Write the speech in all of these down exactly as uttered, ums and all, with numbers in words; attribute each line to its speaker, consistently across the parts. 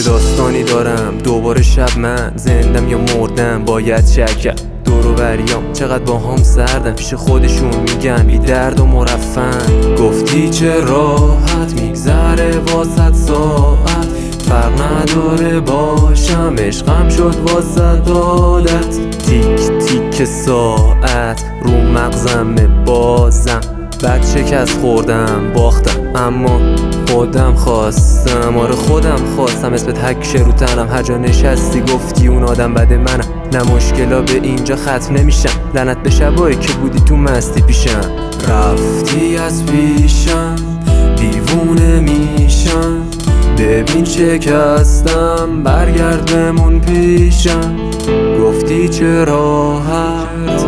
Speaker 1: چه داستانی دارم دوباره شب من زندم یا مردم باید شک دور و بریام چقدر با هم سردن پیش خودشون میگن بی درد و مرفن گفتی چه راحت میگذره واسط ساعت فرق نداره باشم عشقم شد واسط عادت تیک تیک ساعت رو مغزم بازم بعد شکست خوردم باختم اما خودم خواستم آره خودم خواستم اسمت حکشه رو تنم هر جا نشستی گفتی اون آدم بده منم نه مشکلا به اینجا ختم نمیشن لعنت به شبایی که بودی تو مستی پیشم رفتی از پیشم دیوونه میشم ببین شکستم برگرد بمون پیشم گفتی چه راحت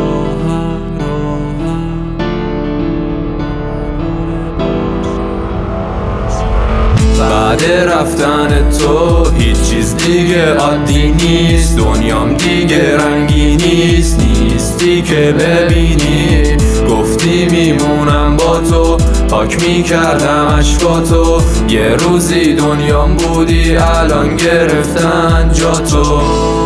Speaker 1: بعد رفتن تو هیچ چیز دیگه عادی نیست دنیام دیگه رنگی نیست نیستی که ببینی گفتی میمونم با تو پاک میکردم اشکاتو یه روزی دنیام بودی الان گرفتن جا تو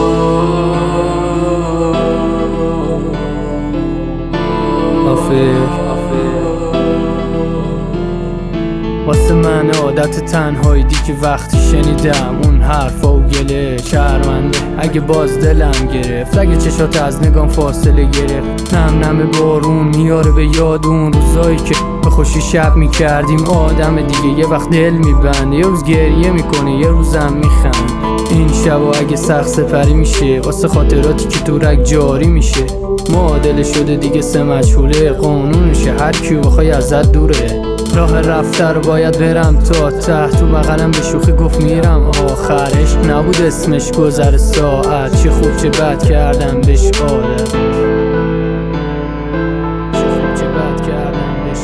Speaker 2: واسه من عادت تنهایی دی که وقتی شنیدم اون حرفا و گله شرمنده اگه باز دلم گرفت اگه چشات از نگام فاصله گرفت نم نم بارون میاره به یاد اون روزایی که به خوشی شب میکردیم آدم دیگه یه وقت دل میبنده یه روز گریه میکنه یه روزم میخند این شبا اگه سخت سپری میشه واسه خاطراتی که تو رگ جاری میشه معادله شده دیگه سه مجهوله قانونشه هر کیو بخوای ازت دوره راه رفته رو باید برم تا ته تو بغلم به شوخی گفت میرم آخرش نبود اسمش گذر ساعت چه خوب چه بد کردم بهش عادت چه خوب چه بد کردم بهش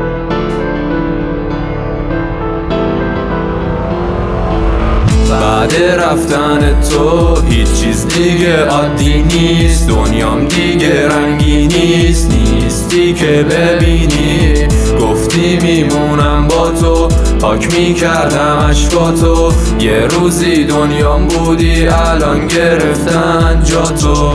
Speaker 1: بعد رفتن تو هیچ چیز دیگه عادی نیست دنیام دیگه رنگی نیست نیستی که ببینی گفتی میمونم با تو پاک میکردم اشکاتو یه روزی دنیام بودی الان گرفتن جا تو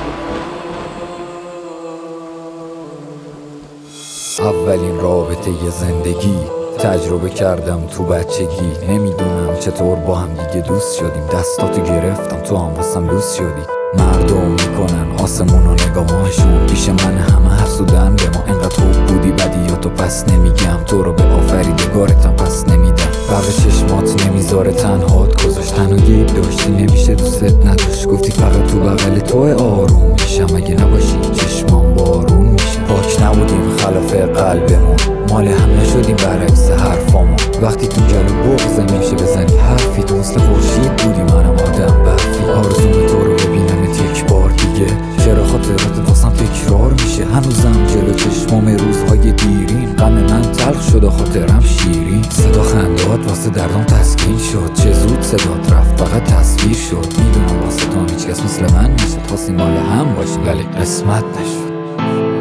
Speaker 3: اولین رابطه ی زندگی تجربه کردم تو بچگی نمیدونم چطور با هم دیگه دوست شدیم دستاتو گرفتم تو هم واسم لوس شدی مردم میکنن آسمون و نگاهاشون پیش من همه حسودن به ما انقدر خوب بودی بدیاتو پس نمیگم تو رو به آفریدگارتم پس نمیدم برق چشمات نمیذاره تنهات گذاشت تنها گیب داشتی نمیشه دوست نداشت گفتی فقط تو بغل تو آروم میشم اگه نباشی چشمام بارون میشه پاک نبودیم خلاف قلبمون مال هم نشدیم برعکس حرفامون وقتی تو جلو بغض میشه بزنی حرفی تو مثل خورشید بودی منم آدم برفی آرزوم تو رو ببینمت یک بار دیگه چرا خاطرات واسم تکرار میشه هنوزم جلو چشمام روزهای دیرین غم من تلخ شد و خاطرم شیرین صدا خندات واسه دردم تسکین شد چه زود صدات رفت فقط تصویر شد میدونم واسه تو هیچ کس مثل من نیست خواستیم مال هم باشیم ولی قسمت نشد